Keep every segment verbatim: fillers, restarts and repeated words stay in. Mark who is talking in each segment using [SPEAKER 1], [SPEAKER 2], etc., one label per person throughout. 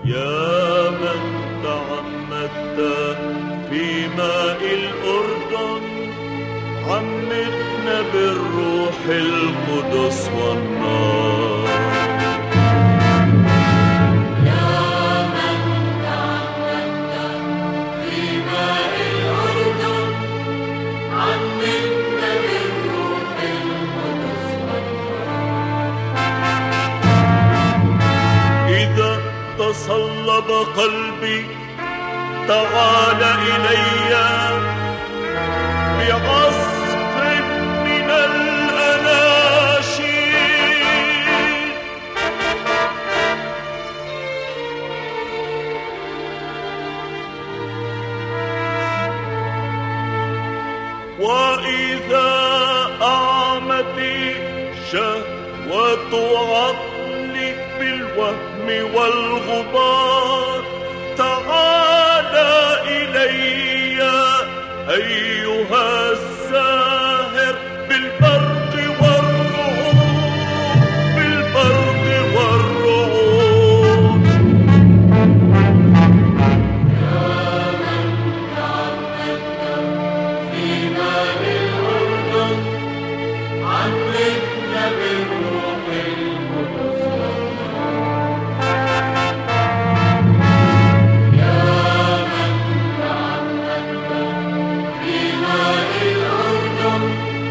[SPEAKER 1] يا من تعمدت في ماء الأردن، عمدنا بالروح القدس والنار.
[SPEAKER 2] يا من تعمدت في ماء الأردن، عمدنا بالروح القدس والنار.
[SPEAKER 1] إذا تصلب قلبي تعال إلي بعصف من الأناشيد، وإذا أعمتي شهوة عقلي بالوهم والغبار، تعال إلي أيها الساهر بالبرق والرعود، بالبرق والرعود.
[SPEAKER 2] يا من تعمدت في ماء الأردن، عمدنا بالروح القدس والنار. يا من تعمدت في ماء الأردن،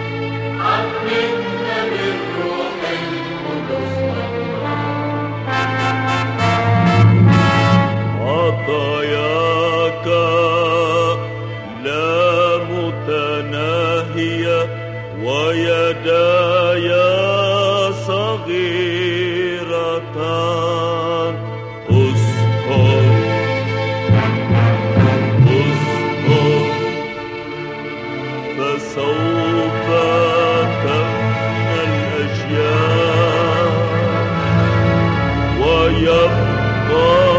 [SPEAKER 2] عمدنا بالروح القدس والنار.
[SPEAKER 1] عطاياك لا متناهية، ويداي صغيرتان. أسهر أسهر فسوف تفنى الأشياء، ويبقى